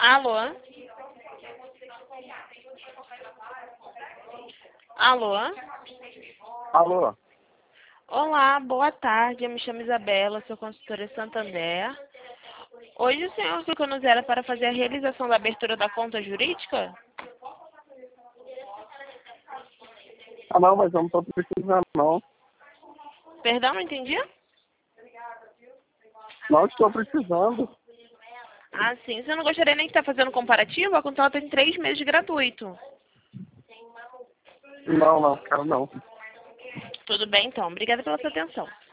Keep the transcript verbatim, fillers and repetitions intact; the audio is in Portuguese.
Alô? Alô? Alô? Olá, boa tarde. Eu me chamo Isabela, sou consultora Santander. Hoje o senhor clicou no zero para fazer a realização da abertura da conta jurídica? Ah, não, mas eu não estou precisando, não. Perdão, não entendi? Não estou precisando. Ah, sim. Você não gostaria nem de estar fazendo comparativo? A conta ela tem três meses gratuito. Não, não, quero não. Tudo bem, então. Obrigada pela sua atenção.